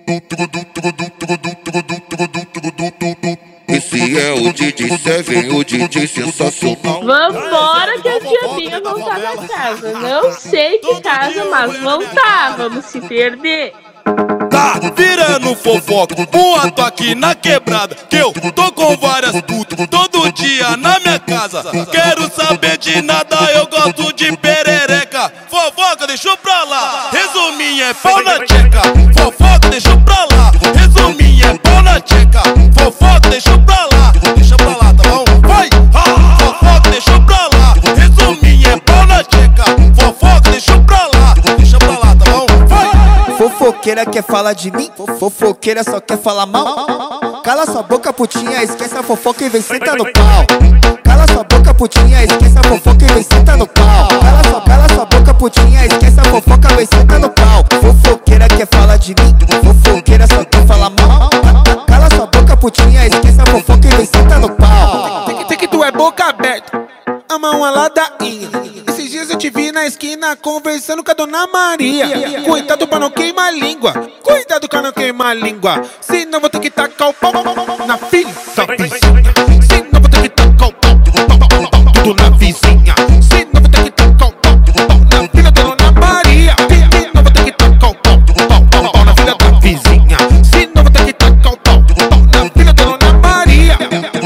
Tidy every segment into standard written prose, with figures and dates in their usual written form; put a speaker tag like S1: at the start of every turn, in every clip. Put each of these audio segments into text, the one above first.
S1: Esse é o DJ Seven, o DJ sensacional.
S2: Vambora que as diabinhas vão estar na casa. Não sei que casa, mas vão estar. Vamos se perder.
S3: Tá virando fofoca, boato aqui na quebrada, que eu tô com várias putas todo dia na minha casa. Quero saber de nada, eu gosto de perereca. Fofoca, deixa pra lá, resuminho é pau na tcheca. Fofoca, deixa pra lá, resuminho é pau na tcheca. Fofoca, deixa pra lá, tá bom? Vai! Fofoca, deixa pra lá, resuminho é pau na tcheca. Fofoca, deixa pra lá, tá bom? Vai!
S4: Fofoqueira quer falar de mim, fofoqueira só quer falar mal. Cala sua boca, putinha, esquece a fofoca e vem sentar no pau. Cala sua boca, putinha, esquece a fofoca e vem sentar no pau. Cala sua boca, putinha, esquece a fofoca, vem sentar no pau. Fofoqueira quer falar de mim, fofoqueira só quer falar mal. Cala sua boca, putinha, esquece a fofoca e vem sentar no pau.
S5: Tem que tu é boca aberta, ama uma ladainha. Esses dias eu te vi na esquina conversando com a Dona Maria. Cuidado pra não queimar a língua, cuidado pra não queimar a língua. Senão vou ter que tacar o pau na filha da vizinha. Senão vou ter que tacar o pau tudo na vizinha. Senão vou ter que tacar o pau na filha da Dona Maria. Senão vou ter que tacar o pau na filha da vizinha. Senão vou ter que tacar o pau na filha da Dona Maria.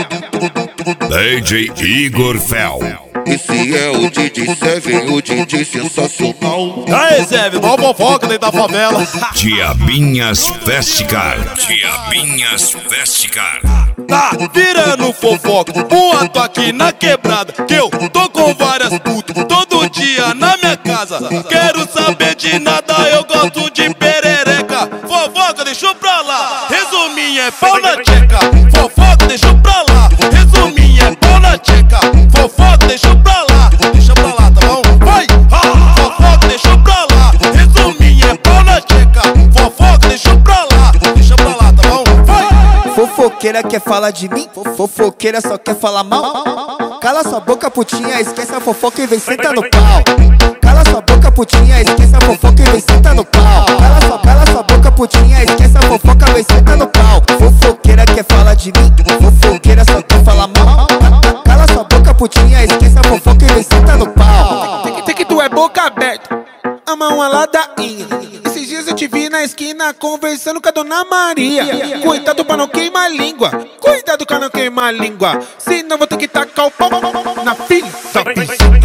S6: DJ Igor Fel.
S1: Esse é o DJ Seven, o DJ sensacional.
S3: Aê, Seven, mó fofoca dentro da favela.
S6: Diabinhas Festicar. Diabinhas Festicar.
S3: Tá virando fofoca, boato aqui na quebrada, que eu tô com várias putas todo dia na minha casa. Quero saber de nada, eu gosto de perereca. Fofoca, deixa pra lá, resuminho é pau na tcheca. Fofoca, deixa pra lá, resuminho é pau na tcheca. Fofoca, deixa pra lá, tá bom? Vai! Fofoca, deixa pra lá, resuminho é pau na tcheca. Fofoca, deixa pra lá, tá bom? Vai!
S4: Fofoqueira quer falar de mim, fofoqueira só quer falar mal. Cala sua boca, putinha, esquece a fofoca e vem sentar no pau. Cala sua boca, putinha, esquece a fofoca e vem sentar no pau. Cala sua boca, putinha, esquece a fofoca e vem sentar no pau. Fofoqueira quer falar de mim, fofoqueira só quer falar mal. Cala sua boca, putinha, esquece a fofoca e vem sentar no pau.
S5: Tem que tu é boca aberta, ama uma ladainha. Esses dias eu te vi na esquina conversando com a Dona Maria. Cuidado pra não queimar a língua, cuidado pra não queimar a língua. Senão vou ter que tacar o pau na filha da vizinha.